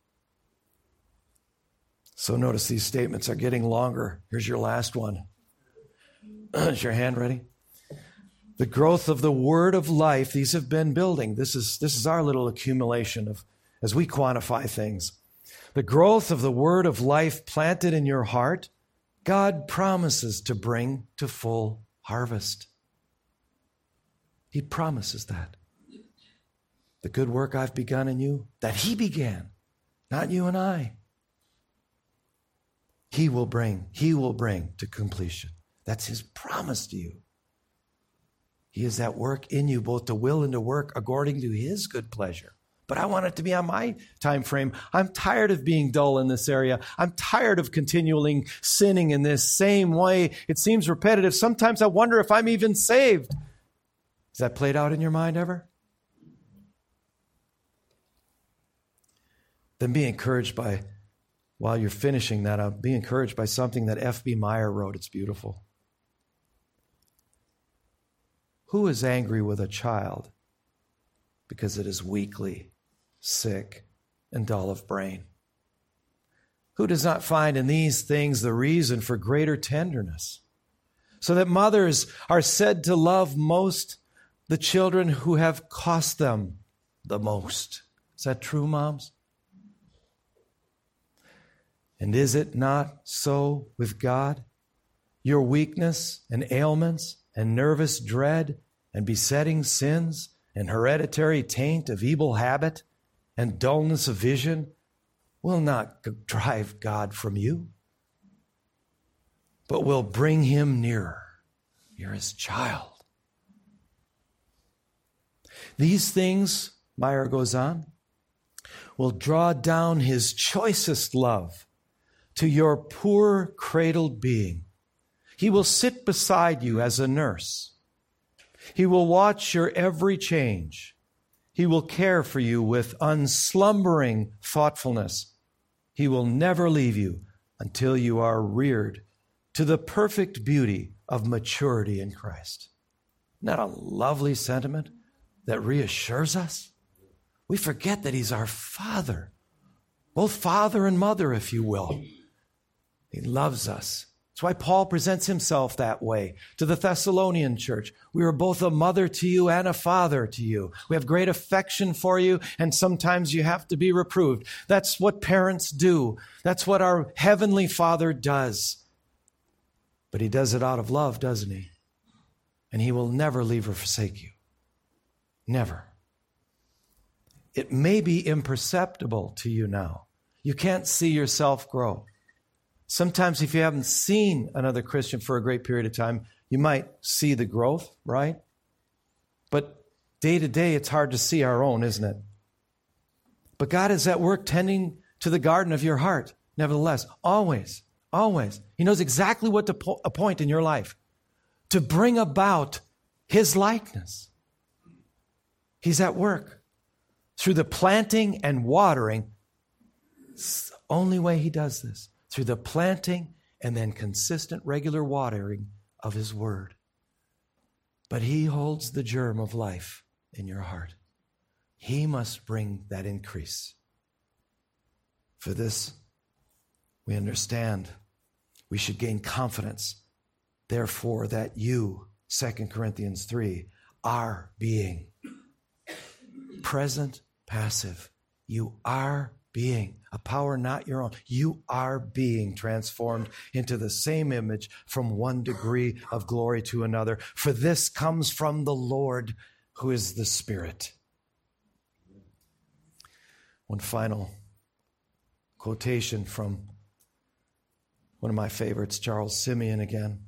So notice these statements are getting longer. Here's your last one. Is your hand ready? The growth of the word of life, these have been building. This is our little accumulation of as we quantify things. The growth of the word of life planted in your heart, God promises to bring to full harvest. He promises that. The good work I've begun in you, that He began, not you and I. He will bring to completion. That's His promise to you. He is at work in you, both to will and to work according to His good pleasure. But I want it to be on my time frame. I'm tired of being dull in this area. I'm tired of continually sinning in this same way. It seems repetitive. Sometimes I wonder if I'm even saved. Has that played out in your mind ever? Then be encouraged by, while you're finishing that up, be encouraged by something that F.B. Meyer wrote. It's beautiful. Who is angry with a child because it is weakly, sick, and dull of brain? Who does not find in these things the reason for greater tenderness? So that mothers are said to love most the children who have cost them the most. Is that true, moms? And is it not so with God? Your weakness and ailments and nervous dread and besetting sins and hereditary taint of evil habit and dullness of vision will not drive God from you, but will bring Him nearer. You're His child. These things, Meyer goes on, will draw down His choicest love to your poor cradled being. He will sit beside you as a nurse. He will watch your every change. He will care for you with unslumbering thoughtfulness. He will never leave you until you are reared to the perfect beauty of maturity in Christ. Isn't that a lovely sentiment that reassures us? We forget that He's our Father, both father and mother, if you will. He loves us. That's why Paul presents himself that way to the Thessalonian church. We are both a mother to you and a father to you. We have great affection for you, and sometimes you have to be reproved. That's what parents do. That's what our Heavenly Father does. But He does it out of love, doesn't He? And He will never leave or forsake you. Never. It may be imperceptible to you now. You can't see yourself grow. Sometimes if you haven't seen another Christian for a great period of time, you might see the growth, right? But day to day, it's hard to see our own, isn't it? But God is at work tending to the garden of your heart, nevertheless, always, always. He knows exactly what to appoint in your life to bring about His likeness. He's at work through the planting and watering. It's the only way He does this. Through the planting and then consistent, regular watering of His Word. But He holds the germ of life in your heart. He must bring that increase. For this, we understand we should gain confidence therefore, that you, 2 Corinthians 3, are being. Present, passive. You are being. A power not your own. You are being transformed into the same image from one degree of glory to another. For this comes from the Lord, who is the Spirit. One final quotation from one of my favorites, Charles Simeon again.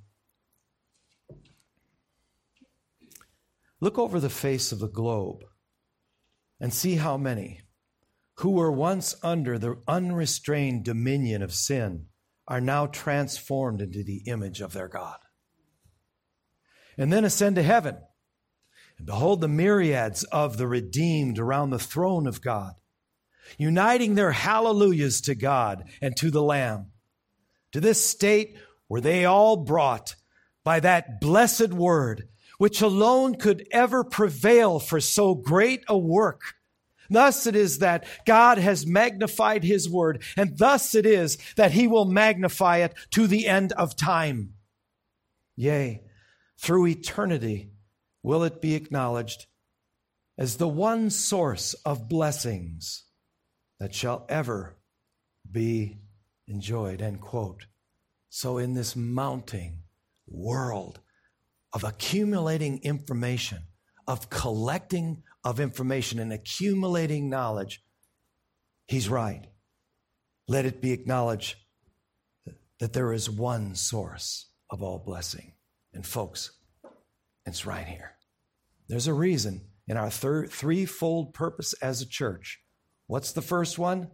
Look over the face of the globe and see how many who were once under the unrestrained dominion of sin are now transformed into the image of their God. And then ascend to heaven and behold the myriads of the redeemed around the throne of God, uniting their hallelujahs to God and to the Lamb. To this state were they all brought by that blessed word, which alone could ever prevail for so great a work. Thus it is that God has magnified his word, and thus it is that he will magnify it to the end of time. Yea, through eternity will it be acknowledged as the one source of blessings that shall ever be enjoyed. End quote. So in this mounting world of accumulating information, of collecting of information and accumulating knowledge, he's right. Let it be acknowledged that there is one source of all blessing. And folks, it's right here. There's a reason in our threefold purpose as a church. What's the first one?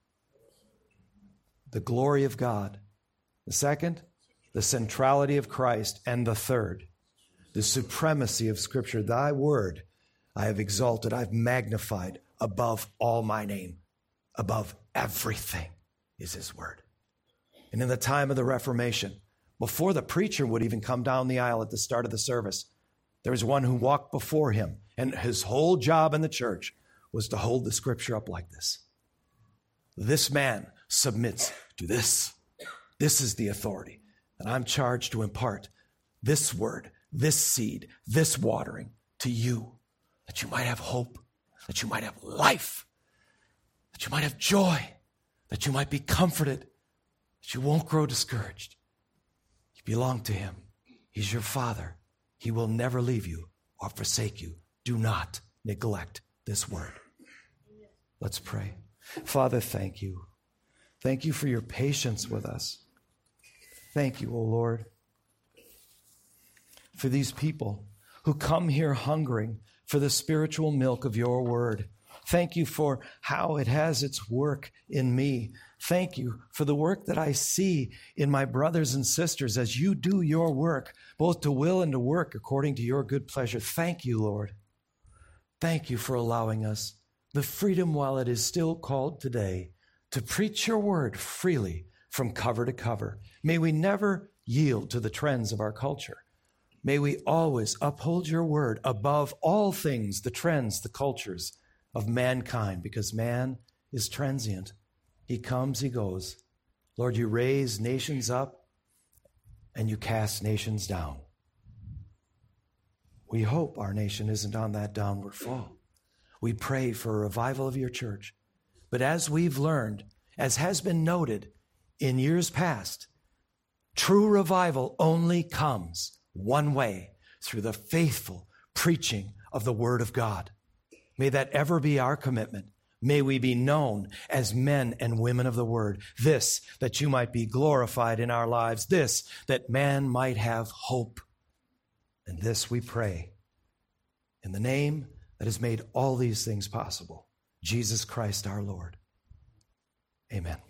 The glory of God. The second, the centrality of Christ. And the third, the supremacy of Scripture. Thy word I have exalted, I've magnified above all my name. Above everything is his word. And in the time of the Reformation, before the preacher would even come down the aisle at the start of the service, there was one who walked before him, and his whole job in the church was to hold the Scripture up like this. This man submits to this. This is the authority. And I'm charged to impart this word, this seed, this watering to you, that you might have hope, that you might have life, that you might have joy, that you might be comforted, that you won't grow discouraged. You belong to him. He's your Father. He will never leave you or forsake you. Do not neglect this word. Let's pray. Father, thank you. Thank you for your patience with us. Thank you, O Lord, for these people who come here hungering for the spiritual milk of your word. Thank you for how it has its work in me. Thank you for the work that I see in my brothers and sisters as you do your work, both to will and to work according to your good pleasure. Thank you, Lord. Thank you for allowing us the freedom, while it is still called today, to preach your word freely from cover to cover. May we never yield to the trends of our culture. May we always uphold your word above all things, the trends, the cultures of mankind, because man is transient. He comes, he goes. Lord, you raise nations up and you cast nations down. We hope our nation isn't on that downward fall. We pray for a revival of your church. But as we've learned, as has been noted in years past, true revival only comes one way, through the faithful preaching of the word of God. May that ever be our commitment. May we be known as men and women of the word. This, that you might be glorified in our lives. This, that man might have hope. And this we pray in the name that has made all these things possible, Jesus Christ our Lord. Amen.